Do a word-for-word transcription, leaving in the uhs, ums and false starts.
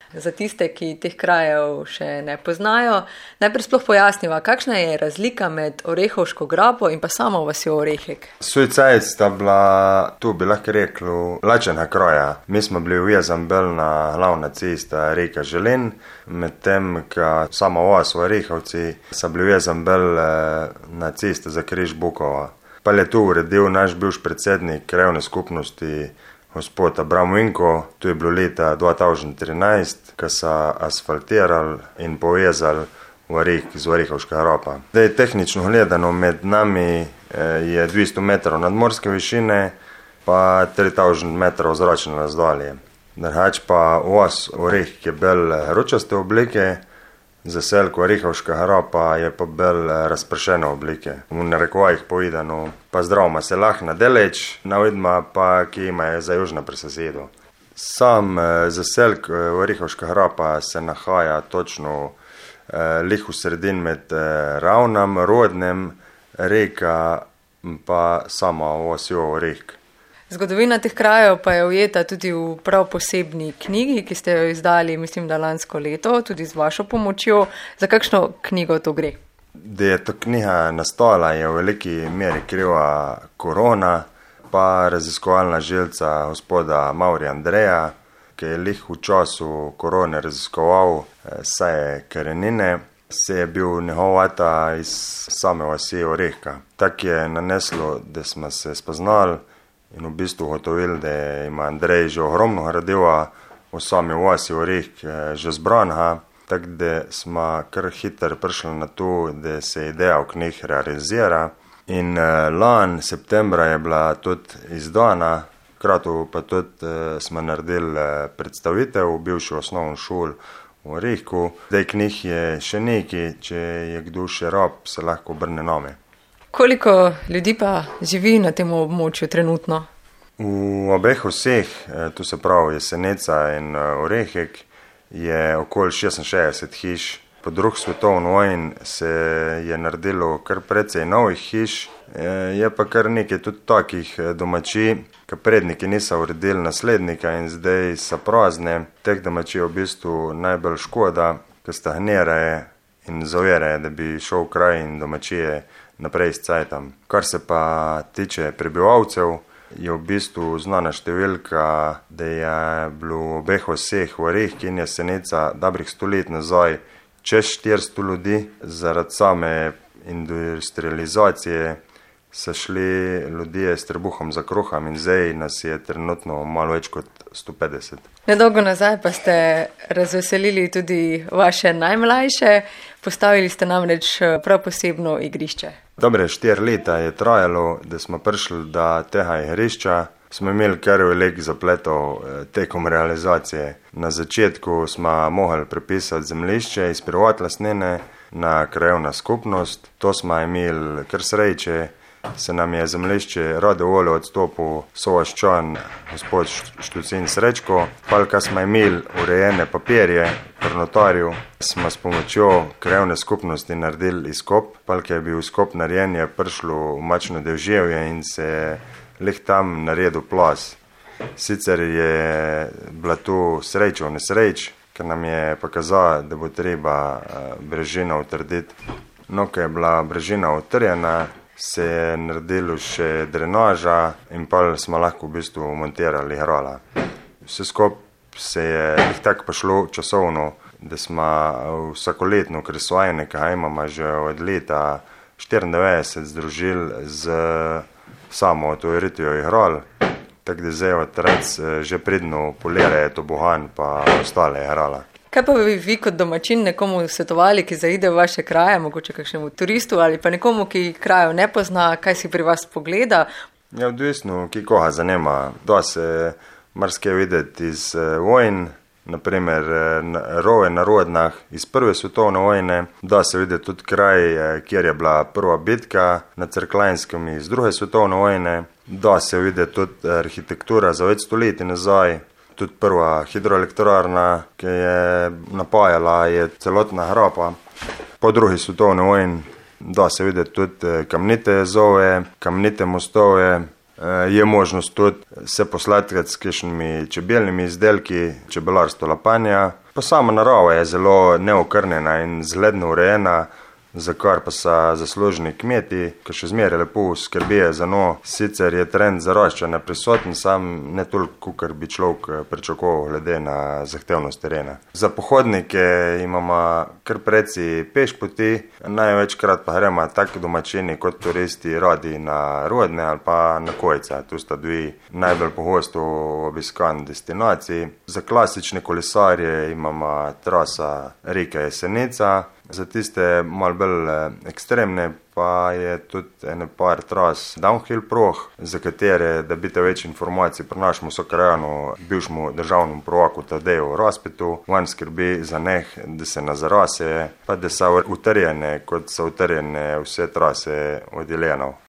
Za tiste, ki teh krajev še ne poznajo, najprej sploh pojasniva, kakšna je razlika med Orehovško grapo in pa samo vasjo Orehek. Sujcajc sta bila, tu bi lahko rekli, lačena kraja. Mi smo bili uvezan bolj na glavna cesta reka Želen, medtem, ko sama vas v Orehovci so bili uvezan bolj na cesto za križ Bukova. Pa je tu uredil naš bivši predsednik krajevne skupnosti, gospod Abram Vinko. Tu je bilo leta dva tisoč trinajst, ko so asfaltirali in povezali Oreh z Orehovška grapa. Zdaj, tehnično gledano, med nami je dvesto metrov nadmorske višine, pa tri tisoč metrov zračne razdalje. Drugače pa vas Oreh je bolj ročaste oblike, zaselko Orehovška grapa je pa bolj razpršene oblike. V narekovajih povedano, pa zdravoma se lahna deleč, navidma pa ki ima za južno pri sosedu. Sam zaselk Orehovška grapa se nahaja točno eh, lih v sredin med eh, Ravnem, Rodnem, reka pa sama vasjo Oreh. Zgodovina teh krajev pa je ujeta tudi v prav posebni knjigi, ki ste jo izdali, mislim, da lansko leto, tudi z vašo pomočjo. Za kakšno knjigo to gre? Da je to knjiga nastala, je v veliki meri kriva korona, pa raziskovalna želca gospoda Maurija Andreja, ki je lih v času korone raziskoval saje korenine, se je bil njegov ata iz same vasi Orehka. Tak je naneslo, da smo se spoznali in v bistvu ugotovili, da ima Andrej že ogromno gradiva v sami vasi Oreh že zbranega, tako da smo kar hitro prišli na to, da se ideja v knjih realizira. In lan septembra je bila tudi izdana, kratu pa tudi smo naredili predstavitev v bivši osnovni šoli v Orehku. Zdaj knjih je še nekaj, če je kdo še rab, se lahko obrne name. Koliko ljudi pa živi na tem območju trenutno? V obeh vseh, tu se pravi Jesenica in Orehek, je okoli šestinšestdeset hiš. Po drugi svetovni vojni se je naredilo kar precej novih hiš, je pa kar nekaj tudi takih domačij, ki predniki niso uredili naslednika in zdaj so prazne. Teh domačij je v bistvu najbolj škoda, ker stagnirajo in zavirajo, da bi šel kraj in domačije naprej s cajtom. Kar se pa tiče prebivalcev, je v bistvu znana številka, da je bilo v obeh vseh v Orehki in Jesenica dobrih sto let nazaj čez štiristo ljudi. Zaradi same industrializacije so šli ljudje s trebuhom za kruhom in zdaj nas je trenutno malo več kot sto petdeset. Nedolgo nazaj pa ste razveselili tudi vaše najmlajše, postavili ste namreč prav posebno igrišče. Dobre štiri leta je trajalo, da smo prišli do tega igrišča. Smo imeli kar velik zapletov tekom realizacije. Na začetku smo mogli prepisati zemljišče iz privatne lastnine na krajevna skupnost. To smo imeli kar sreče, se nam je zemljišče rade volje odstopil sovaščan gospod Štucin Srečko. Palka smo imeli urejene papirje pri notarju, smo s pomočjo krajevne skupnosti naredili izkop. Palka je bil izkop narejen, je prišlo v Mačno deževje in se je lih tam naredil plaz. Sicer je bila tu sreča v nesreč, ker nam je pokazala, da bo treba brežino utrditi. No, ko je bila brežina utrjena, se je naredilo še drenaža in pa smo lahko v bistvu montirali hrala. Vse skupaj se je lih tako pošlo časovno, da smo vsakoletno kresovanje, ki ga imamo že od leta štiriindevetdeset, združili z samo otvoritijo igral, tako da zdaj otrec že pridno polirajo tobogan pa ostale igrala. Kaj pa bi vi kot domačin nekomu svetovali, ki zaide v vaše kraje, mogoče kakšnemu turistu ali pa nekomu, ki krajev ne pozna, kaj si pri vas pogleda? Ja, odvisno, ki koga zanima. Da se marsikaj videti iz vojn, naprimer rove na Rodnah iz prve svetovne vojne. Da se videti tudi kraj, kjer je bila prva bitka na Cerklajnskem iz druge svetovne vojne. Da se videti tudi arhitektura za več stoletij nazaj. Tudi prva hidroelektrarna, ki je napajala, je celotna grapa. Po drugi svetovni vojni da se videti tudi kamnite jezove, kamnite mostove, Je možnost tudi se posladkati s kakšnimi čebeljnimi izdelki, čebelarstvo Lapanja. Pa sama narava je zelo neokrnjena in zgledno urejena, za kar pa so zaslužni kmeti, ki še zmeraj lepo skrbijo za njo. Sicer je trend zaraščanja prisoten, sam ne toliko, kar bi človek pričakoval glede na zahtevnost terena. Za pohodnike imamo kar preci pešpoti, največkrat pa gremo tako domačini kot turisti radi na Rodne ali pa na Kojca. Tu sta dve najbolj pogosto obiskani destinaciji. Za klasične kolesarje imamo trasa Reka Jesenica. Za tiste malo bolj ekstremne pa je tudi ene par tras downhill proh, za katere, da bite več informacij pri našemu sokrajanu, bivšemu državnemu prvaku Tadeju Razpetu. On skrbi za njih, da se na zarase, pa da so utrjene, kot so utrjene vse trase od jelenov.